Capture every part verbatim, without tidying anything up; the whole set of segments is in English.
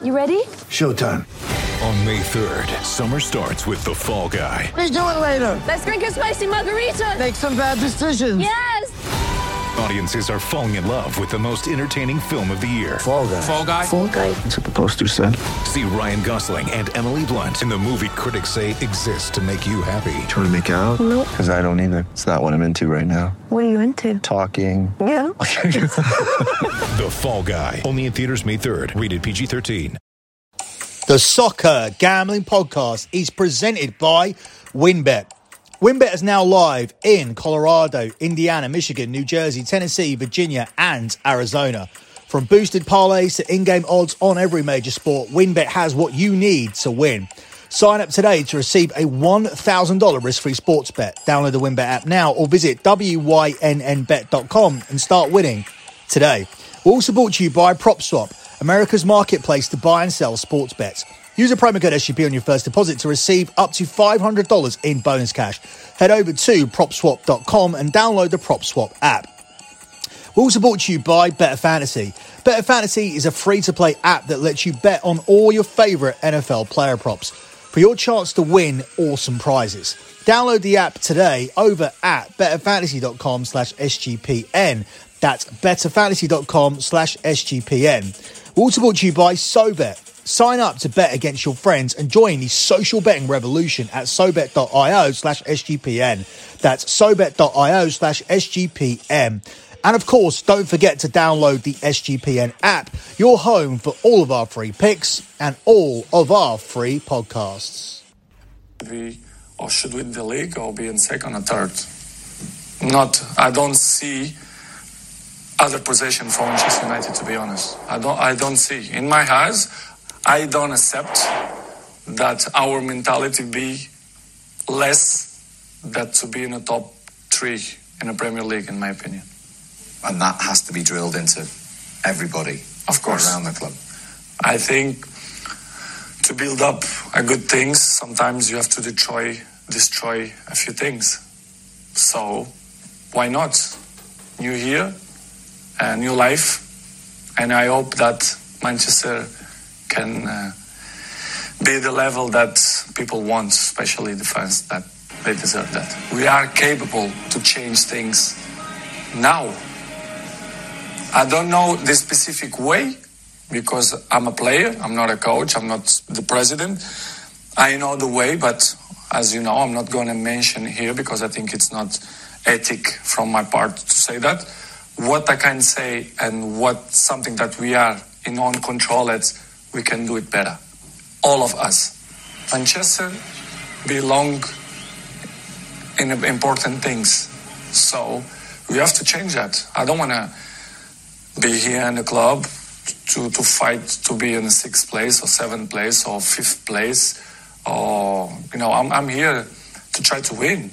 You ready? Showtime. On May third, summer starts with The Fall Guy. Let's do it later. Let's drink a spicy margarita. Make some bad decisions. Yes. Audiences are falling in love with the most entertaining film of the year. Fall Guy. Fall Guy. Fall Guy. That's what the poster said. See Ryan Gosling and Emily Blunt in the movie critics say exists to make you happy. Trying to make it out? Nope. Because I don't either. It's not what I'm into right now. What are you into? Talking. Yeah. The Fall Guy. Only in theaters May third. Rated P G thirteen. The Soccer Gambling Podcast is presented by WynnBET. WynnBET is now live in Colorado, Indiana, Michigan, New Jersey, Tennessee, Virginia, and Arizona. From boosted parlays to in-game odds on every major sport, WynnBET has what you need to win. Sign up today to receive a one thousand dollars risk-free sports bet. Download the WynnBET app now or visit W Y N N bet dot com and start winning today. We're also brought to you by PropSwap, America's marketplace to buy and sell sports bets. Use a promo code S G P on your first deposit to receive up to five hundred dollars in bonus cash. Head over to prop swap dot com and download the PropSwap app. We're also brought to you by Better Fantasy. Better Fantasy is a free-to-play app that lets you bet on all your favourite N F L player props for your chance to win awesome prizes. Download the app today over at better fantasy dot com slash S G P N. That's better fantasy dot com slash S G P N. We're also brought to you by SoBet. Sign up to bet against your friends and join the social betting revolution at sobet dot io slash S G P N. That's sobet dot io slash S G P N. And of course, don't forget to download the S G P N app, your home for all of our free picks and all of our free podcasts. We or should win the league or be in second or third. Not, I don't see other possession for Manchester United, to be honest. I don't, I don't see. In my eyes, I don't accept that our mentality be less than to be in the top three in the Premier League, in my opinion. And that has to be drilled into everybody, of course, around the club. I think to build up a good things, sometimes you have to destroy destroy a few things. So why not? New year, a new life, and I hope that Manchester can uh, be the level that people want, especially the fans, that they deserve that. We are capable to change things now. I don't know the specific way because I'm a player, I'm not a coach, I'm not the president. I know the way, but as you know, I'm not going to mention here because I think it's not ethic from my part to say that. What I can say and what something that we are in on control, it's we can do it better. All of us. Manchester belong in important things. So we have to change that. I don't want to be here in the club to, to fight to be in the sixth place or seventh place or fifth place. Or, you know, I'm, I'm here to try to win,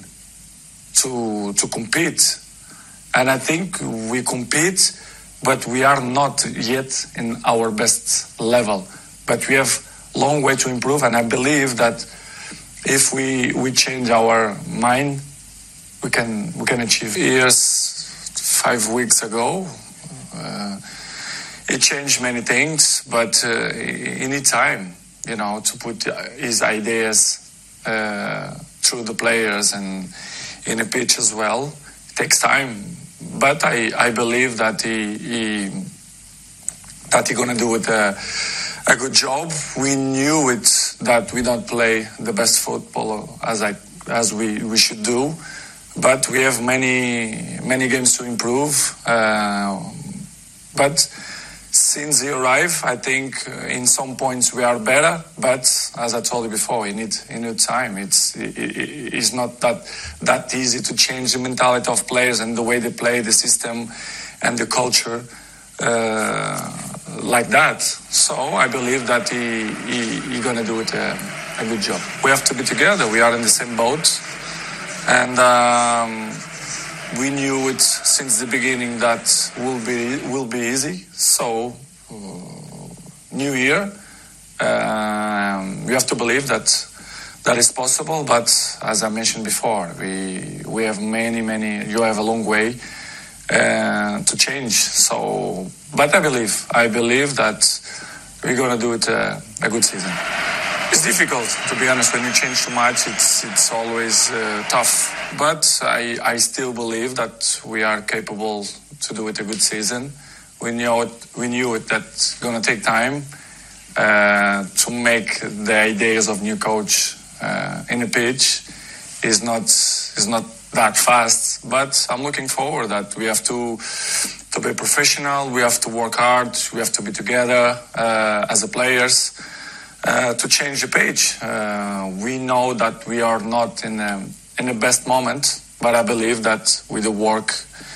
to to compete. And I think we compete, but we are not yet in our best level. But we have a long way to improve, and I believe that if we we change our mind, we can we can achieve. Years, five weeks ago, uh, it changed many things, but uh, he need time, you know, to put his ideas uh, through the players and in the pitch as well. It takes time. But I, I believe that he, he that he's gonna do it a, a good job. We knew it that we don't play the best football as I as we, we should do, but we have many many games to improve. Uh, but since he arrived, I think in some points we are better. But as I told you before, you need you need time. It's it, it's not that that easy to change the mentality of players and the way they play, the system, and the culture uh, like that. So I believe that he he, he gonna do it a, a good job. We have to be together. We are in the same boat, and. Um, We knew it since the beginning that will be will be easy. So, uh, new year, um, we have to believe that that is possible. But as I mentioned before, we we have many many. You have a long way uh, to change. So, but I believe I believe that we're gonna do it uh, a good season. It's difficult, to be honest. When you change too much, it's it's always uh, tough. But I I still believe that we are capable to do it a good season. We knew it, we knew it that's gonna take time uh, to make the ideas of new coach uh, in the pitch. Is not is not that fast. But I'm looking forward that we have to. To be professional, we have to work hard, we have to be together uh, as a players uh, to change the page. Uh, we know that we are not in a, in the best moment, but I believe that with the work,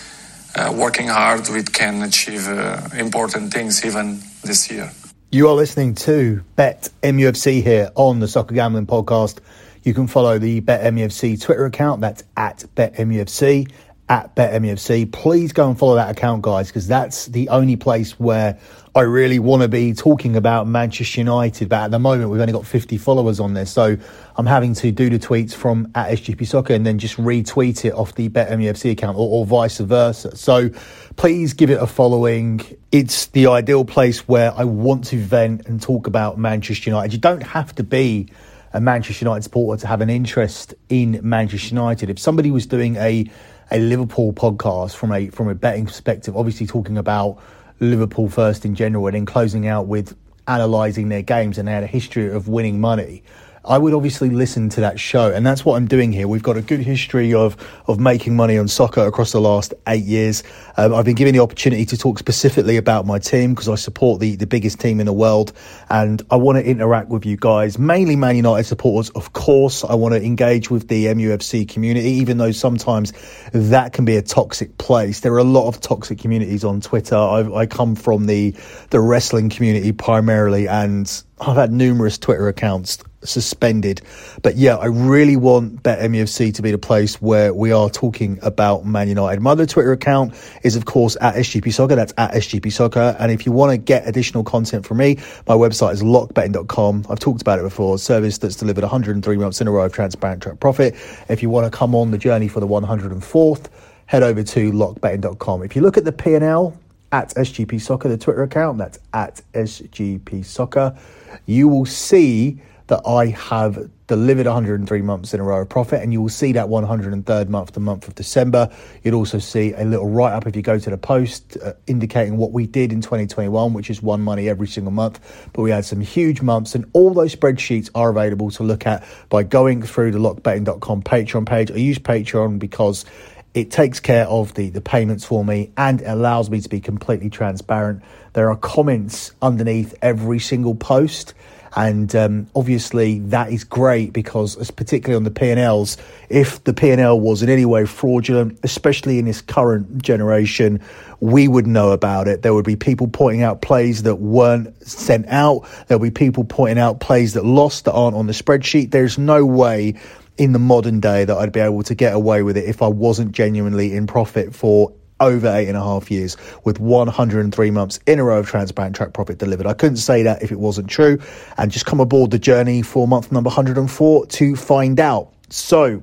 uh, working hard, we can achieve uh, important things even this year. You are listening to Bet M U F C here on the Soccer Gambling Podcast. You can follow the Bet M U F C Twitter account, that's at Bet M U F C. At Bet M U F C. Please go and follow that account, guys, because that's the only place where I really want to be talking about Manchester United. But at the moment, we've only got fifty followers on there, so I'm having to do the tweets from at S G P Soccer and then just retweet it off the Bet M U F C account, or, or vice versa. So please give it a following. It's the ideal place where I want to vent and talk about Manchester United. You don't have to be a Manchester United supporter to have an interest in Manchester United. If somebody was doing a a Liverpool podcast from a from a betting perspective, obviously talking about Liverpool first in general and then closing out with analysing their games and they had a history of winning money, I would obviously listen to that show. And that's what I'm doing here. We've got a good history of of making money on soccer across the last eight years. Um, I've been given the opportunity to talk specifically about my team because I support the, the biggest team in the world. And I want to interact with you guys, mainly Man United supporters, of course. I want to engage with the M U F C community, even though sometimes that can be a toxic place. There are a lot of toxic communities on Twitter. I, I come from the, the wrestling community primarily, and I've had numerous Twitter accounts suspended. But yeah, I really want Bet M U F C to be the place where we are talking about Man United. My other Twitter account is, of course, at S G P Soccer. That's at S G P Soccer. And if you want to get additional content from me, my website is lock betting dot com. I've talked about it before. A service that's delivered one hundred three months in a row of transparent track profit. If you want to come on the journey for the one hundred fourth, head over to lock betting dot com. If you look at the P and L at S G P Soccer, the Twitter account, that's at S G P Soccer, you will see that I have delivered one hundred three months in a row of profit, and you will see that one hundred third month, the month of December. You'll also see a little write-up if you go to the post uh, indicating what we did in twenty twenty-one, which is won money every single month. But we had some huge months, and all those spreadsheets are available to look at by going through the lock betting dot com Patreon page. I use Patreon because it takes care of the, the payments for me and it allows me to be completely transparent. There are comments underneath every single post. And um, obviously that is great because, as particularly on the P and Ls, if the P and L was in any way fraudulent, especially in this current generation, we would know about it. There would be people pointing out plays that weren't sent out. There'll be people pointing out plays that lost that aren't on the spreadsheet. There's no way in the modern day that I'd be able to get away with it if I wasn't genuinely in profit for over eight and a half years with one hundred three months in a row of transparent track profit delivered. I couldn't say that if it wasn't true. And just come aboard the journey for month number one hundred four to find out. So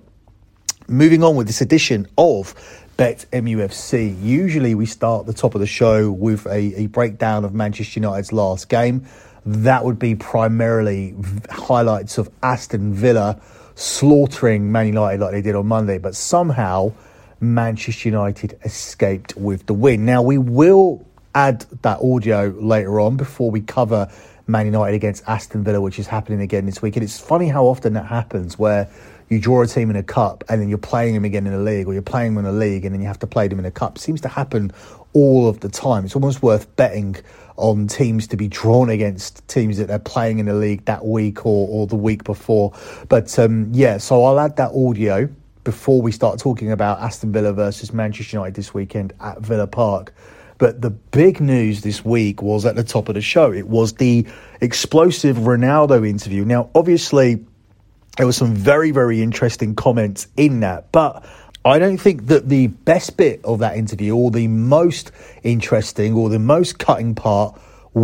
moving on with this edition of Bet M U F C. Usually we start the top of the show with a, a breakdown of Manchester United's last game. That would be primarily highlights of Aston Villa slaughtering Man United like they did on Monday, but somehow Manchester United escaped with the win. Now, we will add that audio later on before we cover Man United against Aston Villa, which is happening again this week. And it's funny how often that happens, where you draw a team in a cup and then you're playing them again in a league, or you're playing them in a league and then you have to play them in a cup. It seems to happen all of the time. It's almost worth betting on teams to be drawn against teams that they're playing in the league that week or, or the week before. But um, yeah, so I'll add that audio before we start talking about Aston Villa versus Manchester United this weekend at Villa Park. But the big news this week was at the top of the show. It was the explosive Ronaldo interview. Now, obviously, there were some very, very interesting comments in that, but I don't think that the best bit of that interview, or the most interesting or the most cutting part,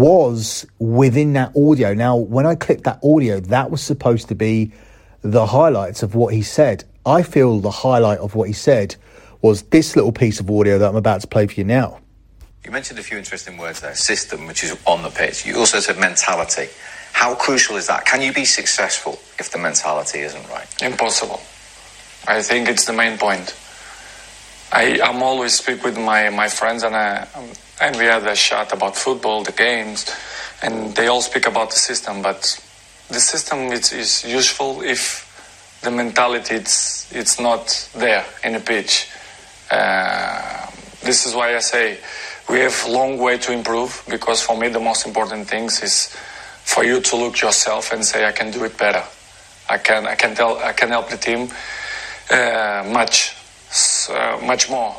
was within that audio. Now, when I clicked that audio, that was supposed to be the highlights of what he said. I feel the highlight of what he said was this little piece of audio that I'm about to play for you now. You mentioned a few interesting words there. System, which is on the pitch. You also said mentality. How crucial is that? Can you be successful if the mentality isn't right? Impossible. I think it's the main point. I I'm always speak with my, my friends and I, and we had a chat about football, the games, and they all speak about the system. But the system is, is useful if the mentality it's it's not there in the pitch. Uh, this is why I say we have a long way to improve, because for me the most important things is for you to look yourself and say, I can do it better. I can I can tell I can help the team uh, much uh, much more.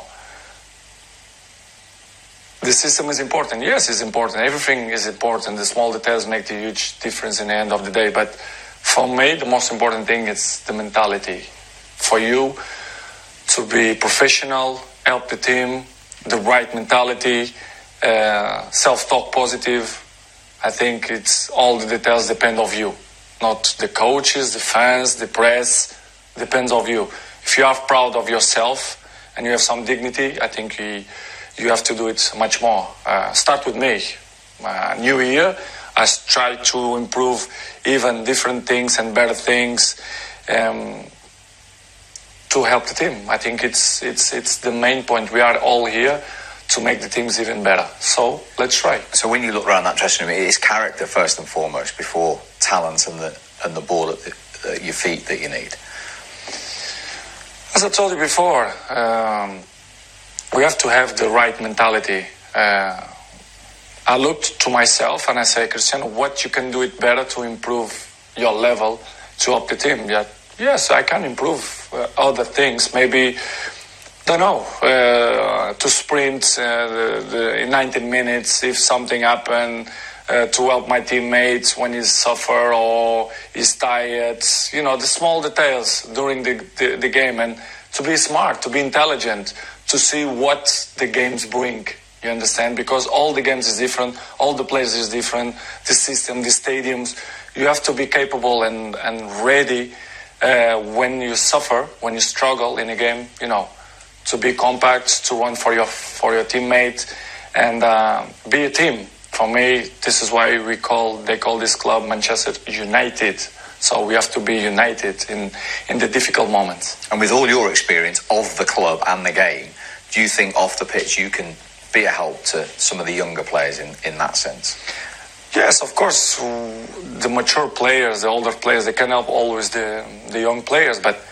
The system is important. Yes, it's important. Everything is important. The small details make the huge difference in the end of the day. But for me, the most important thing is the mentality. For you to be professional, help the team, the right mentality, uh, self-talk positive. I think it's all the details depend of you, not the coaches, the fans, the press. Depends of you. If you are proud of yourself and you have some dignity, I think you, you have to do it much more. Uh, start with me. Uh, new year, I try to improve even different things and better things um, to help the team. I think it's it's it's the main point. We are all here to make the teams even better. So let's try. So when you look around that dressing room, it is character first and foremost before talent and the and the ball at, the, at your feet that you need. As I told you before, um, we have to have the right mentality. Uh, I looked to myself and I say, Cristiano, what you can do it better to improve your level to help the team? Yeah, yes, I can improve uh, other things. Maybe, don't know, uh, to sprint uh, the, the, in nineteen minutes if something happened, uh, to help my teammates when he's suffer or he's tired. You know, the small details during the, the, the game, and to be smart, to be intelligent, to see what the games bring. You understand? Because all the games is different, all the players is different, the system, the stadiums. You have to be capable and, and ready uh, when you suffer, when you struggle in a game, you know, to be compact, to run for your for your teammate, and uh, be a team. For me, this is why we call they call this club Manchester United. So we have to be united in, in the difficult moments. And with all your experience of the club and the game, do you think off the pitch you can be a help to some of the younger players in, in that sense? Yes, of course. The mature players, the older players, they can help always the the young players. But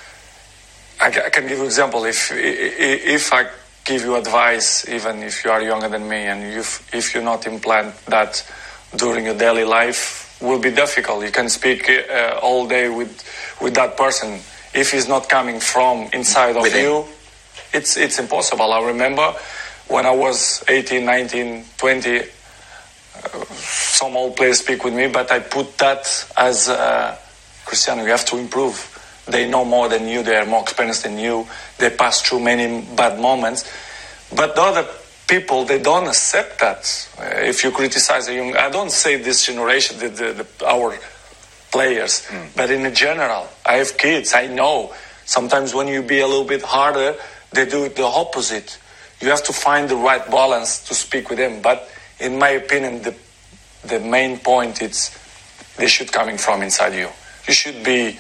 I, I can give you an example. If if I give you advice, even if you are younger than me, and if if you not implant that during your daily life, will be difficult. You can speak uh, all day with with that person. If he's not coming from inside of Within. you, it's it's impossible. I remember when I was eighteen, nineteen, twenty, uh, some old players speak with me, but I put that as uh, Cristiano, you have to improve. They know more than you, they are more experienced than you, they pass through many bad moments. But the other people, they don't accept that. Uh, if you criticize a young, I don't say this generation, the, the, the, our players, mm. but in general, I have kids, I know. Sometimes when you be a little bit harder, they do the opposite. You have to find the right balance to speak with them. But in my opinion, the the main point is they should coming from inside you. You should be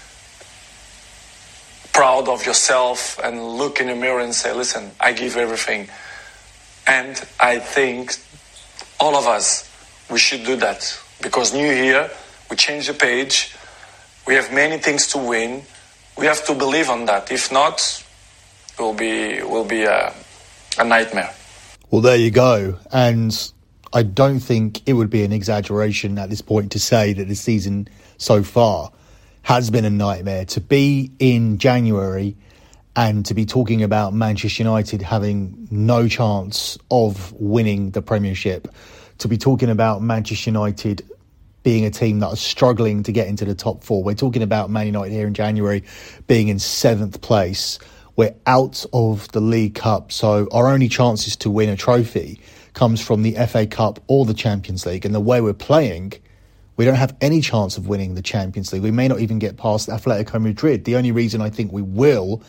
proud of yourself and look in the mirror and say, listen, I give everything. And I think all of us, we should do that. Because new year, we change the page. We have many things to win. We have to believe on that. If not, it will be, will be a... a nightmare. Well, there you go. And I don't think it would be an exaggeration at this point to say that the season so far has been a nightmare. To be in January and to be talking about Manchester United having no chance of winning the Premiership, to be talking about Manchester United being a team that are struggling to get into the top four. We're talking about Man United here in January being in seventh place. We're out of the League Cup, so our only chances to win a trophy comes from the F A Cup or the Champions League. And the way we're playing, we don't have any chance of winning the Champions League. We may not even get past Atletico Madrid. The only reason I think we will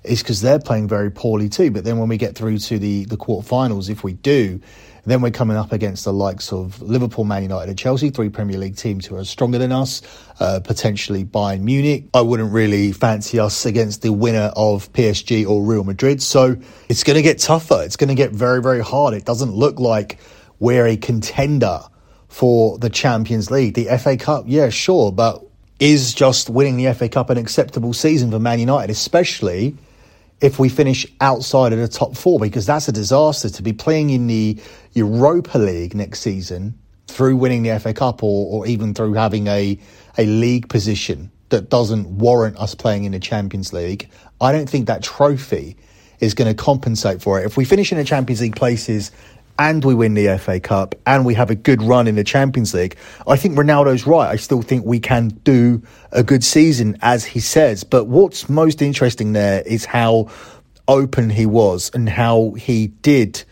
is because they're playing very poorly too. But then when we get through to the, the quarterfinals, if we do, then we're coming up against the likes of Liverpool, Man United and Chelsea, three Premier League teams who are stronger than us, uh, potentially Bayern Munich. I wouldn't really fancy us against the winner of P S G or Real Madrid. So it's going to get tougher. It's going to get very, very hard. It doesn't look like we're a contender for the Champions League. The F A Cup, yeah, sure, but is just winning the F A Cup an acceptable season for Man United, especially if we finish outside of the top four, because that's a disaster to be playing in the Europa League next season through winning the F A Cup or, or even through having a, a league position that doesn't warrant us playing in the Champions League. I don't think that trophy is going to compensate for it. If we finish in the Champions League places and we win the F A Cup and we have a good run in the Champions League, I think Ronaldo's right. I still think we can do a good season, as he says. But what's most interesting there is how open he was and how he did,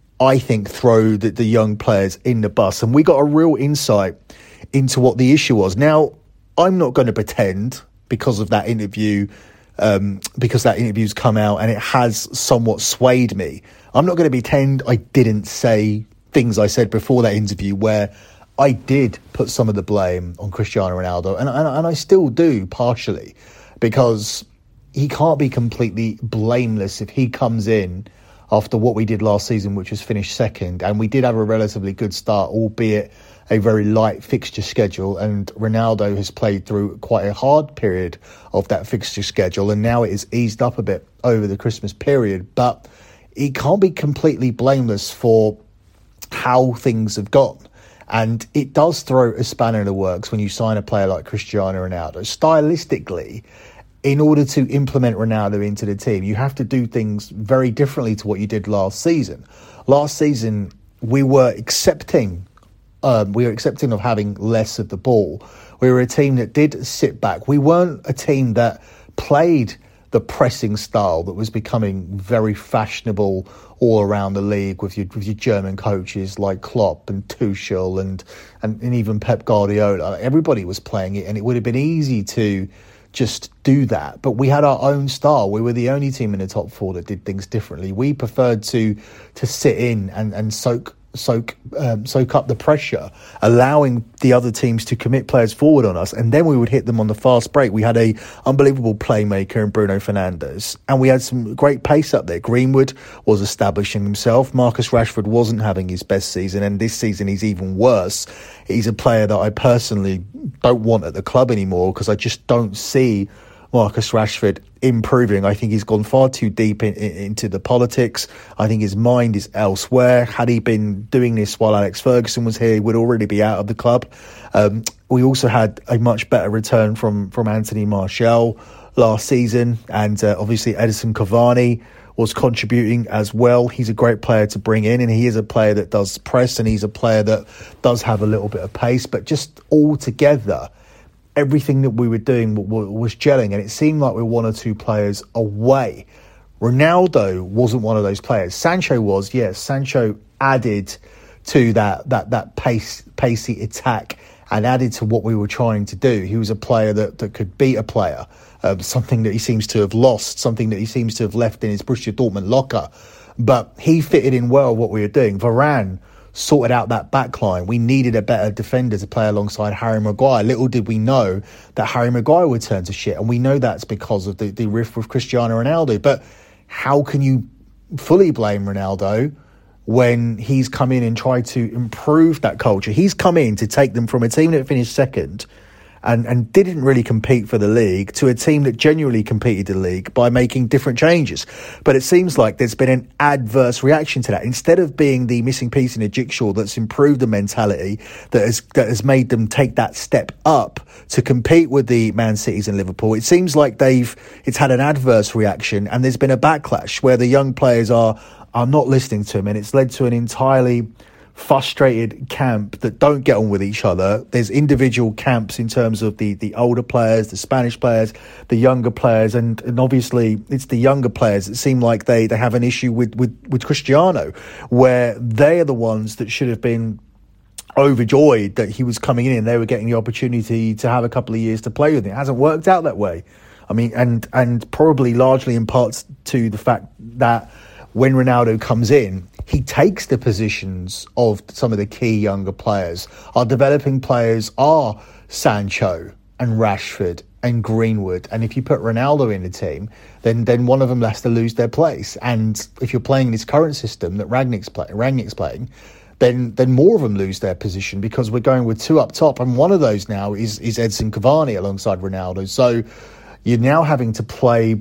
I think, throw the, the young players in the bus. And we got a real insight into what the issue was. Now, I'm not going to pretend because of that interview, um, because that interview's come out and it has somewhat swayed me. I'm not going to pretend I didn't say things I said before that interview where I did put some of the blame on Cristiano Ronaldo, and, and, and I still do partially, because he can't be completely blameless if he comes in after what we did last season, which was finish second, and we did have a relatively good start, albeit a very light fixture schedule, and Ronaldo has played through quite a hard period of that fixture schedule, and now it is eased up a bit over the Christmas period, but he can't be completely blameless for how things have gone. And it does throw a spanner in the works when you sign a player like Cristiano Ronaldo. Stylistically, in order to implement Ronaldo into the team, you have to do things very differently to what you did last season. Last season, we were accepting, um, we were accepting of having less of the ball. We were a team that did sit back. We weren't a team that played the pressing style that was becoming very fashionable all around the league with your, with your German coaches like Klopp and Tuchel and, and, and even Pep Guardiola. Everybody was playing it, and it would have been easy to just do that. But we had our own style. We were the only team in the top four that did things differently. We preferred to to sit in and, and soak soak um, soak up the pressure, allowing the other teams to commit players forward on us, and then we would hit them on the fast break. We had a unbelievable playmaker in Bruno Fernandes, and we had some great pace up there. Greenwood was establishing himself. Marcus Rashford wasn't having his best season, and this season he's even worse. He's a player that I personally don't want at the club anymore, because I just don't see Marcus Rashford improving. I think he's gone far too deep in, in, into the politics. I think his mind is elsewhere. Had he been doing this while Alex Ferguson was here, he would already be out of the club. Um, we also had a much better return from, from Anthony Martial last season, and uh, obviously Edison Cavani was contributing as well. He's a great player to bring in, and he is a player that does press, and he's a player that does have a little bit of pace, but just all together, everything that we were doing was gelling, and it seemed like we were one or two players away. Ronaldo wasn't one of those players. Sancho was, yes. Sancho added to that that that pace pacey attack and added to what we were trying to do. He was a player that, that could beat a player, um, something that he seems to have lost, something that he seems to have left in his Borussia Dortmund locker. But he fitted in well what we were doing. Varane sorted out that back line. We needed a better defender to play alongside Harry Maguire. Little did we know that Harry Maguire would turn to shit, and we know that's because of the, the rift with Cristiano Ronaldo. But how can you fully blame Ronaldo when he's come in and tried to improve that culture? He's come in to take them from a team that finished second and, and didn't really compete for the league to a team that genuinely competed the league by making different changes. But it seems like there's been an adverse reaction to that. Instead of being the missing piece in a jigsaw that's improved the mentality, that has, that has made them take that step up to compete with the Man Cities and Liverpool, it seems like they've it's had an adverse reaction, and there's been a backlash where the young players are are not listening to him, and it's led to an entirely frustrated camp that don't get on with each other. There's individual camps in terms of the the older players, the Spanish players, the younger players, and, and obviously it's the younger players that seem like they, they have an issue with, with, with Cristiano, where they are the ones that should have been overjoyed that he was coming in and they were getting the opportunity to have a couple of years to play with him. It hasn't worked out that way. I mean, and and probably largely in parts to the fact that when Ronaldo comes in, he takes the positions of some of the key younger players. Our developing players are Sancho and Rashford and Greenwood. And if you put Ronaldo in the team, then then one of them has to lose their place. And if you're playing this current system that Rangnick's, play, Rangnick's playing, then then more of them lose their position because we're going with two up top. And one of those now is, is Edson Cavani alongside Ronaldo. So you're now having to play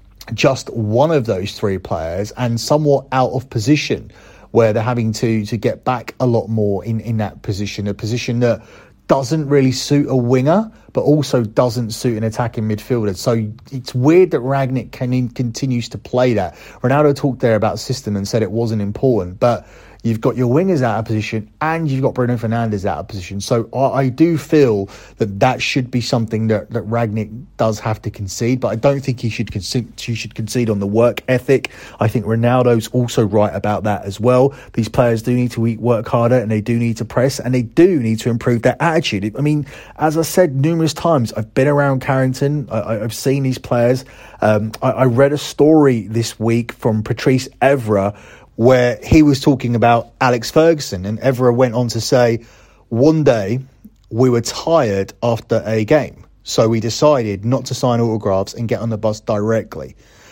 just one of those three players and somewhat out of position, where they're having to to get back a lot more in, in that position, a position that doesn't really suit a winger, but also doesn't suit an attacking midfielder. So it's weird that Rangnick can, continues to play that. Ronaldo talked there about system and said it wasn't important, but you've got your wingers out of position and you've got Bruno Fernandes out of position. So I, I do feel that that should be something that, that Rangnick does have to concede, but I don't think he should concede, he should concede on the work ethic. I think Ronaldo's also right about that as well. These players do need to work harder and they do need to press and they do need to improve their attitude. I mean, as I said numerous times, I've been around Carrington. I, I've seen these players. Um, I, I read a story this week from Patrice Evra where he was talking about Alex Ferguson, and Evra went on to say, one day we were tired after a game, so we decided not to sign autographs and get on the bus directly.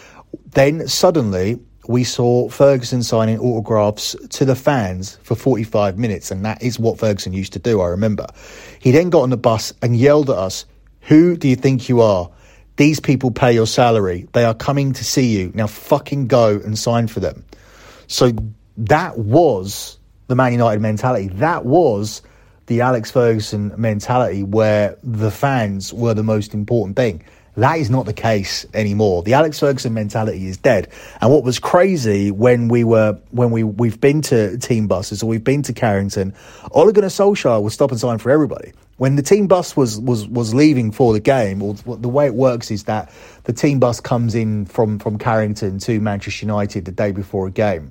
Then suddenly we saw Ferguson signing autographs to the fans for forty-five minutes, and that is what Ferguson used to do, I remember. He then got on the bus and yelled at us, "Who do you think you are? These people pay your salary. They are coming to see you. Now fucking go and sign for them." So that was the Man United mentality. That was the Alex Ferguson mentality, where the fans were the most important thing. That is not the case anymore. The Alex Ferguson mentality is dead. And what was crazy when we were when we we've been to team buses or we've been to Carrington, Ole Gunnar Solskjaer would stop and sign for everybody. When the team bus was was was leaving for the game, or the way it works is that the team bus comes in from from Carrington to Manchester United the day before a game.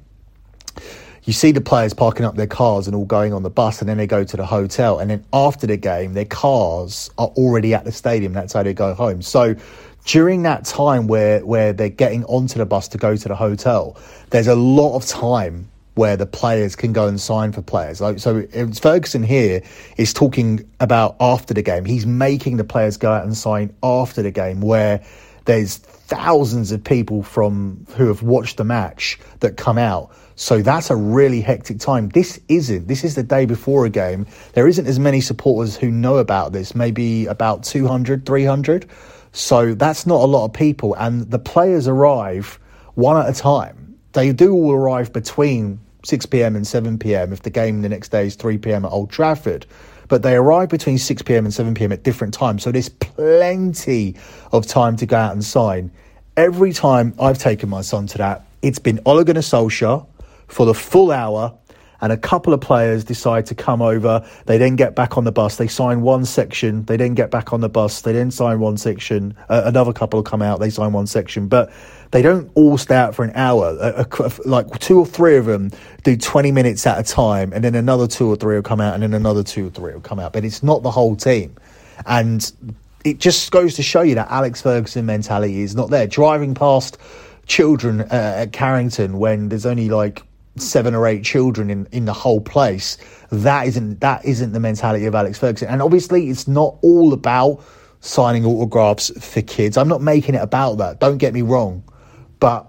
You see the players parking up their cars and all going on the bus, and then they go to the hotel. And then after the game, their cars are already at the stadium. That's how they go home. So during that time where, where they're getting onto the bus to go to the hotel, there's a lot of time where the players can go and sign for players. Like, so Ferguson here is talking about after the game. He's making the players go out and sign after the game, where there's thousands of people from who have watched the match that come out. So that's a really hectic time. This isn't. This is the day before a game. There isn't as many supporters who know about this, maybe about two hundred, three hundred. So that's not a lot of people. And the players arrive one at a time. They do all arrive between six p.m. and seven p.m. if the game the next day is three p.m. at Old Trafford. But they arrive between six p.m. and seven p.m. at different times. So there's plenty of time to go out and sign. Every time I've taken my son to that, it's been Ole Gunnar Solskjaer for the full hour, and a couple of players decide to come over. They then get back on the bus. They sign one section. They then get back on the bus. They then sign one section. Uh, another couple come out. They sign one section. But they don't all stay out for an hour. A, a, like two or three of them do twenty minutes at a time, and then another two or three will come out, and then another two or three will come out. But it's not the whole team. And it just goes to show you that Alex Ferguson mentality is not there. Driving past children uh, at Carrington when there's only like seven or eight children in, in the whole place, that isn't that isn't the mentality of Alex Ferguson. And obviously it's not all about signing autographs for kids. I'm not making it about that, don't get me wrong. But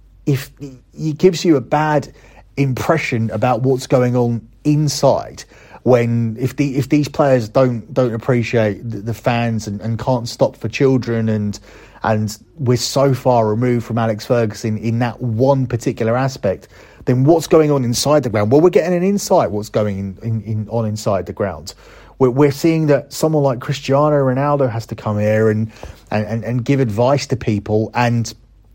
if it gives you a bad impression about what's going on inside, when if the if these players don't don't appreciate the, the fans and, and can't stop for children, and and we're so far removed from Alex Ferguson in that one particular aspect, then what's going on inside the ground? Well, we're getting an insight what's going in, in, in on inside the ground. We're, we're seeing that someone like Cristiano Ronaldo has to come here and, and, and give advice to people and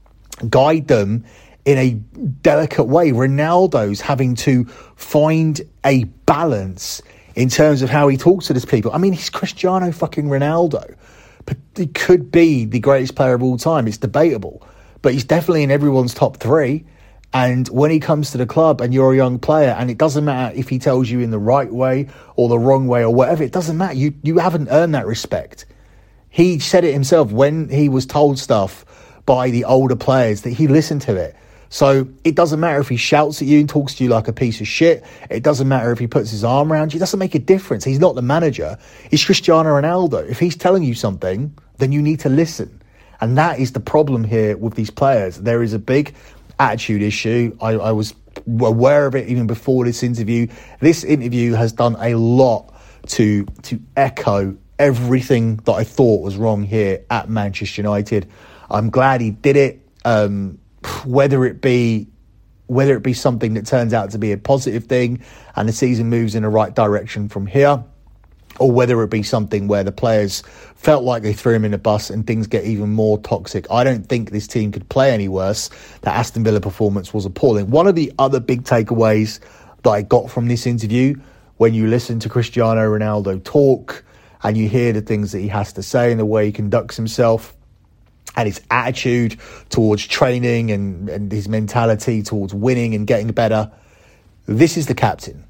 guide them in a delicate way. Ronaldo's having to find a balance in terms of how he talks to these people. I mean, he's Cristiano fucking Ronaldo. But he could be the greatest player of all time. It's debatable. But he's definitely in everyone's top three. And when he comes to the club and you're a young player, and it doesn't matter if he tells you in the right way or the wrong way or whatever, it doesn't matter. You you haven't earned that respect. He said it himself when he was told stuff by the older players that he listened to it. So it doesn't matter if he shouts at you and talks to you like a piece of shit. It doesn't matter if he puts his arm around you. It doesn't make a difference. He's not the manager. He's Cristiano Ronaldo. If he's telling you something, then you need to listen. And that is the problem here with these players. There is a big attitude issue. I, I was aware of it even before this interview. This interview has done a lot to to echo everything that I thought was wrong here at Manchester United. I'm glad he did it. Um, whether it be whether it be something that turns out to be a positive thing and the season moves in the right direction from here, or whether it be something where the players felt like they threw him in the bus and things get even more toxic. I don't think this team could play any worse. The Aston Villa performance was appalling. One of the other big takeaways that I got from this interview, when you listen to Cristiano Ronaldo talk and you hear the things that he has to say and the way he conducts himself, and his attitude towards training and, and his mentality towards winning and getting better. This is the captain.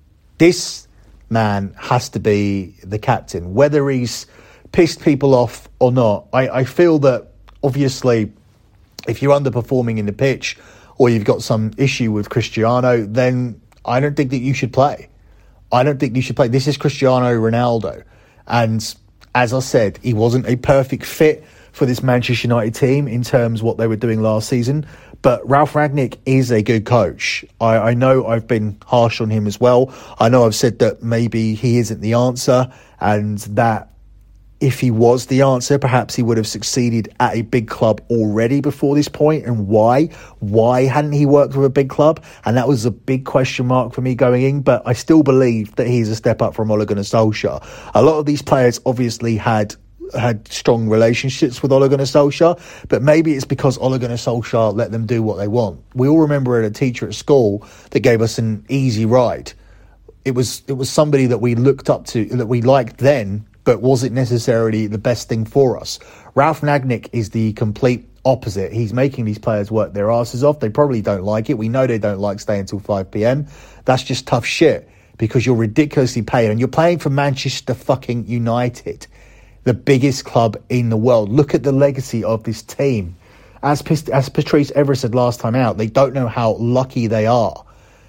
This man has to be the captain. Whether he's pissed people off or not, I, I feel that, obviously, if you're underperforming in the pitch or you've got some issue with Cristiano, then I don't think that you should play. I don't think you should play. This is Cristiano Ronaldo. And as I said, he wasn't a perfect fit for this Manchester United team in terms of what they were doing last season. But Ralf Rangnick is a good coach. I, I know I've been harsh on him as well. I know I've said that maybe he isn't the answer, and that if he was the answer, perhaps he would have succeeded at a big club already before this point. And why? Why hadn't he worked with a big club? And that was a big question mark for me going in. But I still believe that he's a step up from Ole Gunnar Solskjaer. A lot of these players obviously had had strong relationships with Ole Gunnar Solskjaer, but maybe it's because Ole Gunnar Solskjaer let them do what they want. We all remember a teacher at school that gave us an easy ride. It was it was somebody that we looked up to, that we liked then, but wasn't necessarily the best thing for us. Ralf Rangnick is the complete opposite. He's making these players work their asses off. They probably don't like it. We know they don't like staying until five p.m. That's just tough shit, because you're ridiculously paid and you're playing for Manchester fucking United, the biggest club in the world. Look at the legacy of this team. As as Patrice Evra said last time out, they don't know how lucky they are.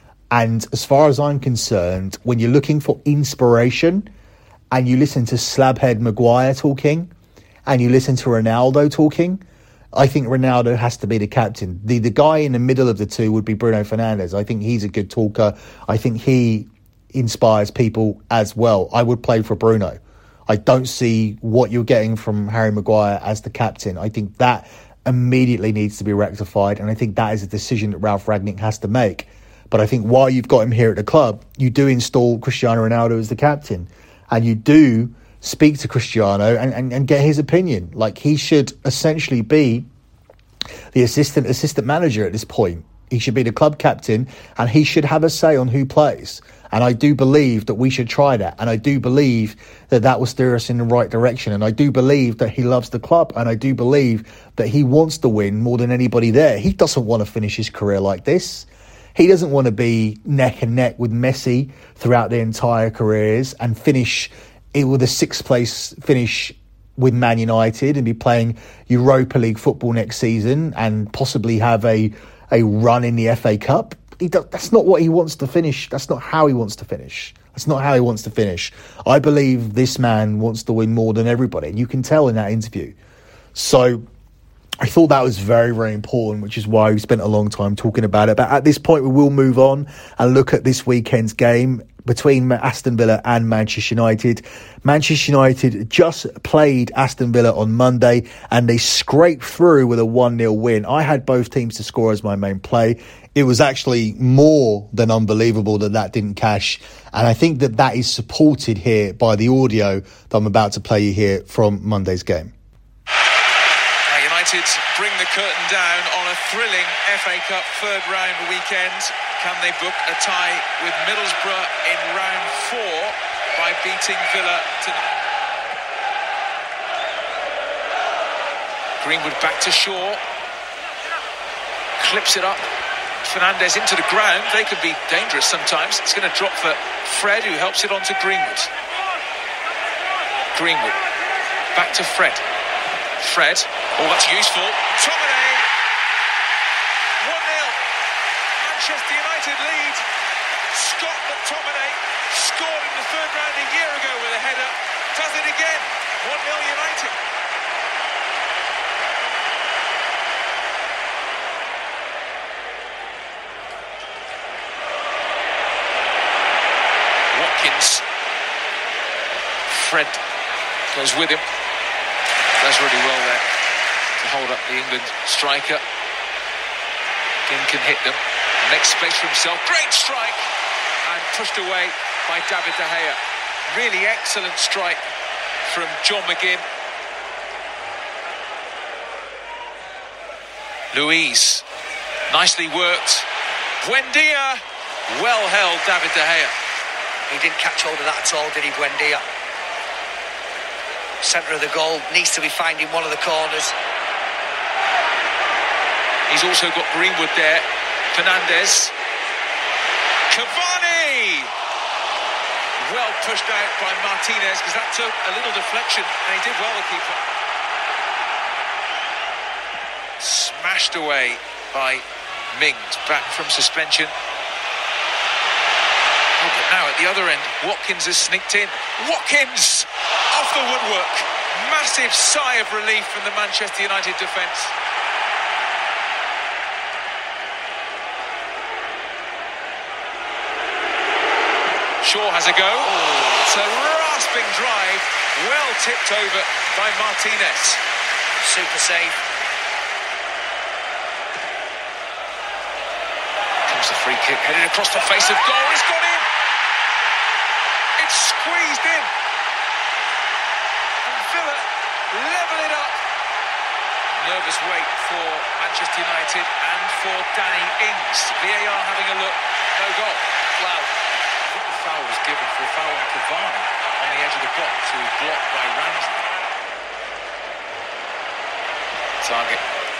And as far as I'm concerned, when you're looking for inspiration and you listen to Slabhead Maguire talking and you listen to Ronaldo talking, I think Ronaldo has to be the captain. The the guy in the middle of the two would be Bruno Fernandes. I think he's a good talker. I think he inspires people as well. I would play for Bruno. I don't see what you're getting from Harry Maguire as the captain. I think that immediately needs to be rectified, and I think that is a decision that Ralf Rangnick has to make. But I think while you've got him here at the club, you do install Cristiano Ronaldo as the captain, and you do speak to Cristiano and, and, and get his opinion. Like, he should essentially be the assistant assistant manager at this point. He should be the club captain, and he should have a say on who plays. And I do believe that we should try that. And I do believe that that will steer us in the right direction. And I do believe that he loves the club. And I do believe that he wants to win more than anybody there. He doesn't want to finish his career like this. He doesn't want to be neck and neck with Messi throughout their entire careers and finish it with a sixth place finish with Man United and be playing Europa League football next season and possibly have a, a run in the F A Cup. He does, that's not what he wants to finish. That's not how he wants to finish. That's not how he wants to finish. I believe this man wants to win more than everybody. And you can tell in that interview. So I thought that was very, very important, which is why we spent a long time talking about it. But at this point, we will move on and look at this weekend's game between Aston Villa and Manchester United. Manchester United just played Aston Villa on Monday and they scraped through with a one nil win. I had both teams to score as my main play. It was actually more than unbelievable that that didn't cash. And I think that that is supported here by the audio that I'm about to play you here from Monday's game. United bring the curtain down on a thrilling F A Cup third round weekend. Can they book a tie with Middlesbrough in round four by beating Villa tonight? Greenwood back to Shaw. Clips it up. Fernandes into the ground. They can be dangerous sometimes. It's going to drop for Fred, who helps it on to Greenwood. Greenwood. Back to Fred. Fred. Oh, that's useful. McTominay. one nil. Manchester United lead. Scott McTominay scored in the third round a year ago with a header. Does it again. one nil United. Watkins. Fred goes with him. Does really well there to hold up the England striker. King can hit them. Makes space for himself. Great strike. And pushed away by David De Gea. Really excellent strike from John McGinn. Luiz. Nicely worked. Buendia. Well held, David De Gea. He didn't catch hold of that at all, did he, Buendia? Centre of the goal, needs to be finding one of the corners. He's also got Greenwood there. Fernandes. Cavani! Well pushed out by Martinez, because that took a little deflection, and he did well, the keeper. Smashed away by Mings, back from suspension. Oh, but now at the other end, Watkins has sneaked in. Watkins! Off the woodwork. Massive sigh of relief from the Manchester United defence. Shaw has a go. Oh. It's a rasping drive. Well tipped over by Martinez. Super save. Comes the free kick, headed across the face of goal. It's gone in. It's squeezed in. And Villa level it up. Nervous wait for Manchester United and for Danny Ings. V A R having a look. No goal. Wow. I think the foul was given for a foul on Cavani on the edge of the box, who was blocked by Ramsey. Target.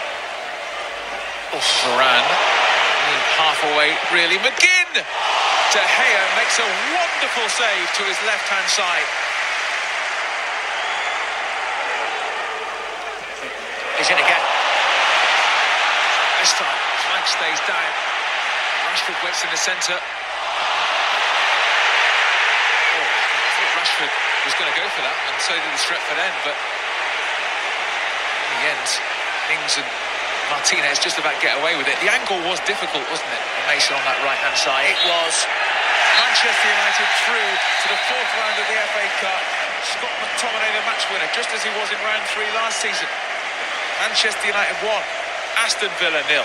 Oh, Varane. Half away, really. McGinn! De Gea makes a wonderful save to his left-hand side. He's in again. This time, flank stays down. Rashford waits in the centre. Oh, I thought Rashford was going to go for that, and so did the Stretford end, but in the end, Ings and Martinez just about get away with it. The angle was difficult, wasn't it? Mason on that right-hand side. It was. Manchester United through to the fourth round of the F A Cup. Scott McTominay the match winner, just as he was in round three last season. Manchester United won. Aston Villa nil.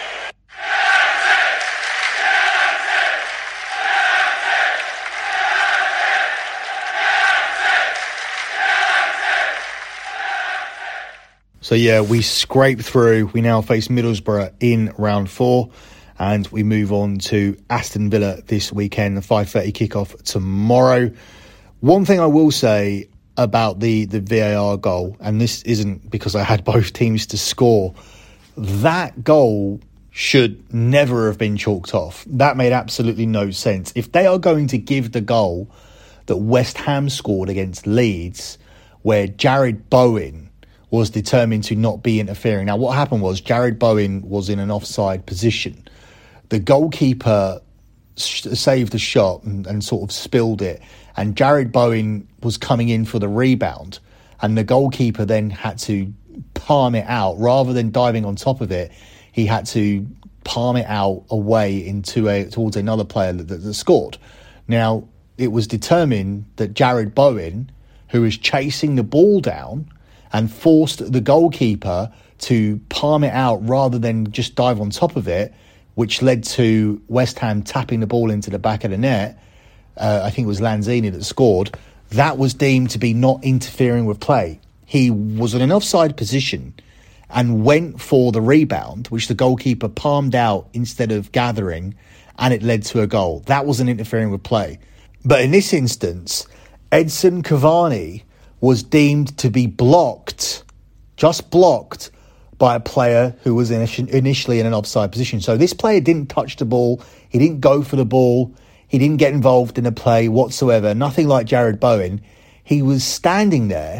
So yeah, we scrape through. We now face Middlesbrough in round four, and we move on to Aston Villa this weekend, the five thirty kickoff tomorrow. One thing I will say about the, the V A R goal, and this isn't because I had both teams to score, that goal should never have been chalked off. That made absolutely no sense. If they are going to give the goal that West Ham scored against Leeds, where Jared Bowen was determined to not be interfering. Now, what happened was Jared Bowen was in an offside position. The goalkeeper sh- saved the shot and, and sort of spilled it, and Jared Bowen was coming in for the rebound, and the goalkeeper then had to palm it out. Rather than diving on top of it, he had to palm it out away into a towards another player that, that, that scored. Now, it was determined that Jared Bowen, who was chasing the ball down, and forced the goalkeeper to palm it out rather than just dive on top of it, which led to West Ham tapping the ball into the back of the net. Uh, I think it was Lanzini that scored. That was deemed to be not interfering with play. He was in an offside position and went for the rebound, which the goalkeeper palmed out instead of gathering, and it led to a goal. That wasn't interfering with play. But in this instance, Edson Cavani was deemed to be blocked, just blocked, by a player who was in, initially in an offside position. So this player didn't touch the ball, he didn't go for the ball, he didn't get involved in the play whatsoever, nothing like Jared Bowen. He was standing there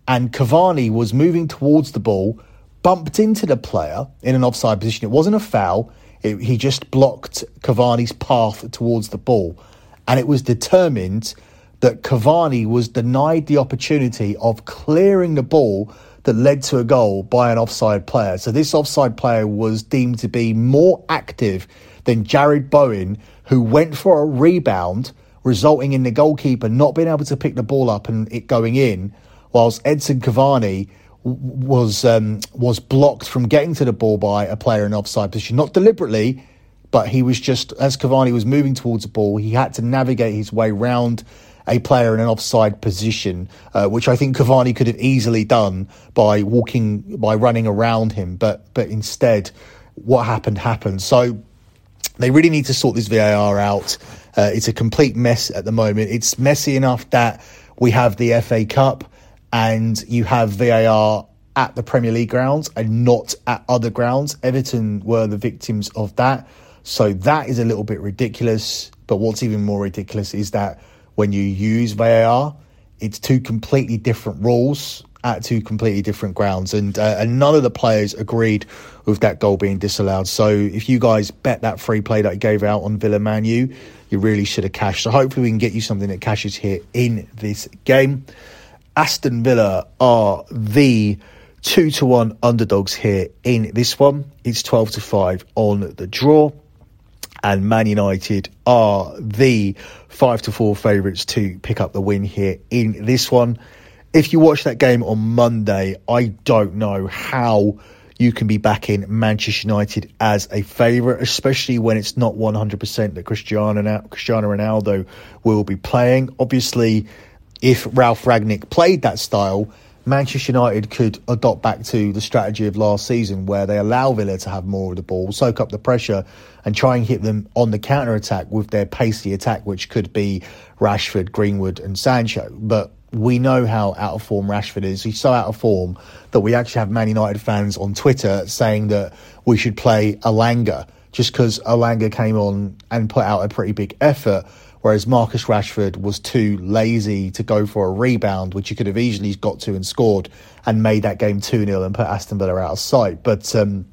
and Cavani was moving towards the ball, bumped into the player in an offside position. It wasn't a foul. It, he just blocked Cavani's path towards the ball. And it was determined that Cavani was denied the opportunity of clearing the ball that led to a goal by an offside player. So this offside player was deemed to be more active than Jared Bowen, who went for a rebound, resulting in the goalkeeper not being able to pick the ball up and it going in, whilst Edson Cavani was um, was blocked from getting to the ball by a player in offside position. Not deliberately, but he was just, as Cavani was moving towards the ball, he had to navigate his way round a player in an offside position, uh, which I think Cavani could have easily done by walking, by running around him. But but instead, what happened happened. So they really need to sort this V A R out. Uh, it's a complete mess at the moment. It's messy enough that we have the F A Cup and you have V A R at the Premier League grounds and not at other grounds. Everton were the victims of that. So that is a little bit ridiculous. But what's even more ridiculous is that when you use V A R, it's two completely different rules at two completely different grounds. And, uh, and none of the players agreed with that goal being disallowed. So if you guys bet that free play that I gave out on Villa Man U, you really should have cashed. So hopefully we can get you something that cashes here in this game. Aston Villa are the two to one underdogs here in this one. It's twelve to five on the draw. And Man United are the five to four favourites to pick up the win here in this one. If you watch that game on Monday, I don't know how you can be backing Manchester United as a favourite, especially when it's not one hundred percent that Cristiano, Cristiano Ronaldo will be playing. Obviously, if Ralph Rangnick played that style, Manchester United could adopt back to the strategy of last season where they allow Villa to have more of the ball, soak up the pressure and try and hit them on the counter-attack with their pacey attack, which could be Rashford, Greenwood and Sancho. But we know how out of form Rashford is. He's so out of form that we actually have Man United fans on Twitter saying that we should play Elanga just because Elanga came on and put out a pretty big effort, whereas Marcus Rashford was too lazy to go for a rebound, which he could have easily got to and scored and made that game two nil and put Aston Villa out of sight. But um,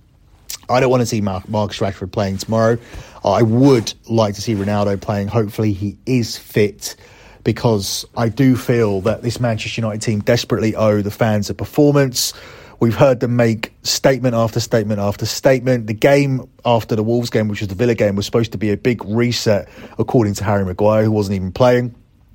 I don't want to see Mar- Marcus Rashford playing tomorrow. I would like to see Ronaldo playing. Hopefully he is fit, because I do feel that this Manchester United team desperately owe the fans a performance. We've heard them make statement after statement after statement. The game after the Wolves game, which was the Villa game, was supposed to be a big reset, according to Harry Maguire, who wasn't even playing.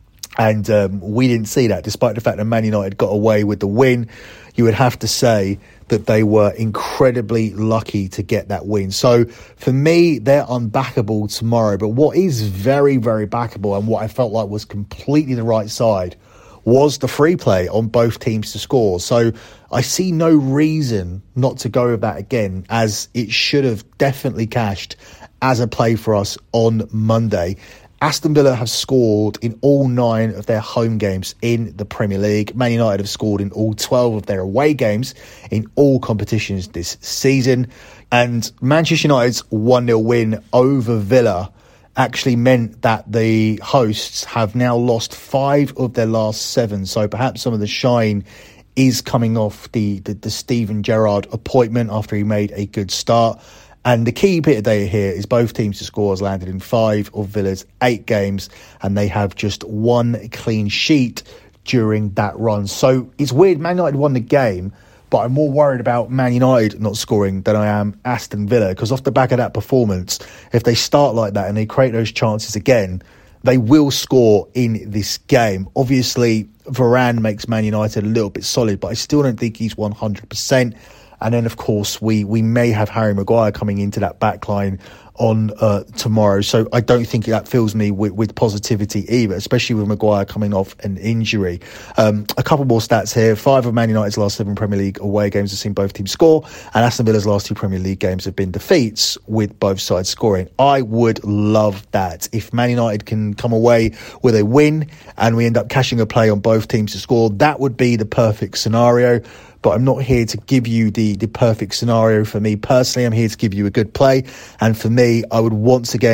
And um, we didn't see that, despite the fact that Man United got away with the win. You would have to say that they were incredibly lucky to get that win. So for me, they're unbackable tomorrow. But what is very, very backable, and what I felt like was completely the right side, was the free play on both teams to score. So I see no reason not to go with that again, as it should have definitely cashed as a play for us on Monday. Aston Villa have scored in all nine of their home games in the Premier League. Man United have scored in all twelve of their away games in all competitions this season. And Manchester United's one nil win over Villa actually meant that the hosts have now lost five of their last seven. So perhaps some of the shine is coming off the, the, the Steven Gerrard appointment after he made a good start. And the key bit of data here is both teams to score has landed in five of Villa's eight games, and they have just one clean sheet during that run. So it's weird, Man United won the game, but I'm more worried about Man United not scoring than I am Aston Villa, because off the back of that performance, if they start like that and they create those chances again, they will score in this game. Obviously, Varane makes Man United a little bit solid, but I still don't think he's one hundred percent. And then, of course, we we may have Harry Maguire coming into that back line on uh, tomorrow. So I don't think that fills me with, with positivity either, especially with Maguire coming off an injury. Um, a couple more stats here. Five of Man United's last seven Premier League away games have seen both teams score, and Aston Villa's last two Premier League games have been defeats with both sides scoring. I would love that. If Man United can come away with a win and we end up cashing a play on both teams to score, that would be the perfect scenario. But I'm not here to give you the, the perfect scenario for me personally. I'm here to give you a good play. And for me, I would once again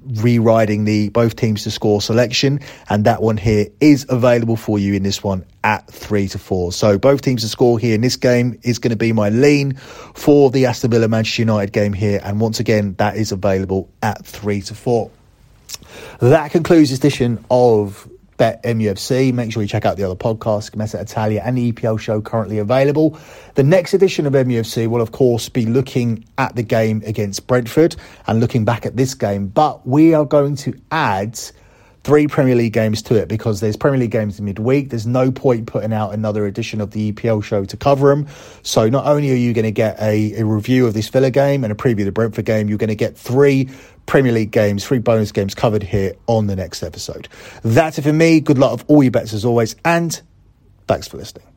rewriting the both teams to score selection, and that one here is available for you in this one at three to four. So both teams to score here in this game is going to be my lean for the Aston Villa Manchester United game here, and once again that is available at three to four. That concludes this edition of Bet M U F C. Make sure you check out the other podcasts, Scommessa Italia and the E P L show currently available. The next edition of M U F C will of course be looking at the game against Brentford and looking back at this game, but we are going to add three Premier League games to it because there's Premier League games in midweek. There's no point putting out another edition of the E P L show to cover them. So not only are you going to get a, a review of this Villa game and a preview of the Brentford game, you're going to get three Premier League games, three bonus games covered here on the next episode. That's it for me. Good luck of all your bets as always, and thanks for listening.